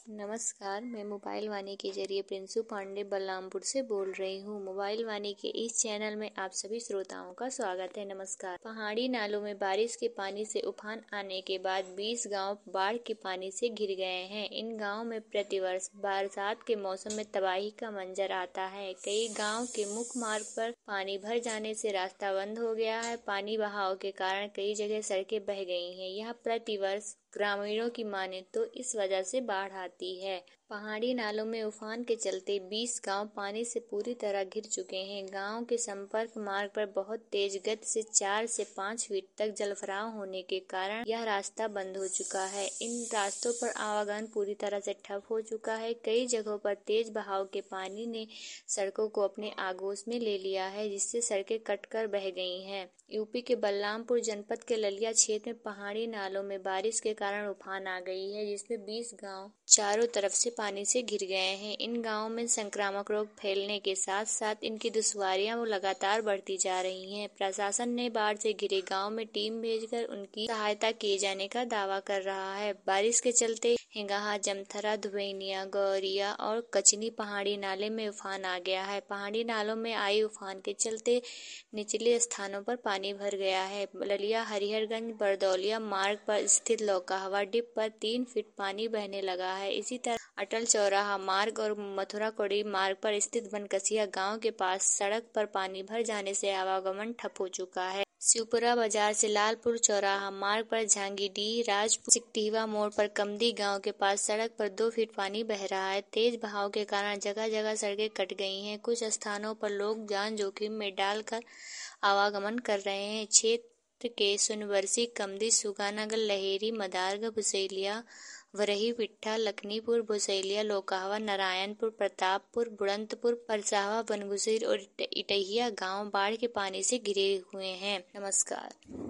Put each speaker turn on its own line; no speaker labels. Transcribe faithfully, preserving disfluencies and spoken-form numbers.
नमस्कार, मैं मोबाइल वाणी के जरिए प्रिंसू पांडे बलरामपुर से बोल रही हूँ। मोबाइल वाणी के इस चैनल में आप सभी श्रोताओं का स्वागत है। नमस्कार। पहाड़ी नालों में बारिश के पानी से उफान आने के बाद बीस गांव बाढ़ के पानी से घिर गए हैं। इन गांवों में प्रतिवर्ष बरसात के मौसम में तबाही का मंजर आता है। कई गाँव के मुख्य मार्ग पर पानी भर जाने से रास्ता बंद हो गया है। पानी बहाव के कारण कई जगह सड़कें बह गई हैं। यह प्रतिवर्ष ग्रामीणों की माने तो इस वजह से बाढ़ आती है। पहाड़ी नालों में उफान के चलते बीस गांव पानी से पूरी तरह घिर चुके हैं। गांव के संपर्क मार्ग पर बहुत तेज गति से चार से पाँच फीट तक जलभराव होने के कारण यह रास्ता बंद हो चुका है। इन रास्तों पर आवागमन पूरी तरह से ठप हो चुका है। कई जगहों पर तेज बहाव के पानी ने सड़कों को अपने आगोश में ले लिया है, जिससे सड़कें कटकर बह गई हैं। यूपी के बलरामपुर जनपद के ललिया क्षेत्र में पहाड़ी नालों में बारिश के कारण उफान आ गई है, जिसमें बीस गांव चारों तरफ से पानी से घिर गए हैं। इन गांवों में संक्रामक रोग फैलने के साथ साथ इनकी दुश्वारियां लगातार बढ़ती जा रही हैं। प्रशासन ने बाढ़ से घिरे गांव में टीम भेजकर उनकी सहायता किए जाने का दावा कर रहा है। बारिश के चलते हिंगाहा, जमथरा, धुवैनिया, गौरिया और कचनी पहाड़ी नाले में उफान आ गया है। पहाड़ी नालों में आई उफान के चलते निचले स्थानों पर पानी भर गया है। ललिया हरिहरगंज बरदौलिया मार्ग पर स्थित लौकाहवा डिप पर तीन फीट पानी बहने लगा है। इसी तरह अटल चौराहा मार्ग और मथुरा कोड़ी मार्ग पर स्थित बनकसिया गांव के पास सड़क पर पानी भर जाने से आवागमन ठप हो चुका है। शिवपुरा बाजार से लालपुर चौराहा मार्ग पर झांगीडीह, राजपुर, सिकटीवा मोड़ पर कमदी गांव के पास सड़क पर दो फीट पानी बह रहा है। तेज बहाव के कारण जगह जगह सड़कें कट गई हैं। कुछ स्थानों पर लोग जान जोखिम में डालकर आवागमन कर रहे हैं। क्षेत्र के सुनवर्सी, कमदी, सुगानगर, लहेरी, मदारगढ़, भुसैलिया, वरही, पिट्ठा, लखनीपुर, भुसैलिया, लोकाहवा, नारायणपुर, प्रतापपुर, बुरंतपुर, परसावा, बनगुसिर और इटहिया गांव बाढ़ के पानी से घिरे हुए हैं। नमस्कार।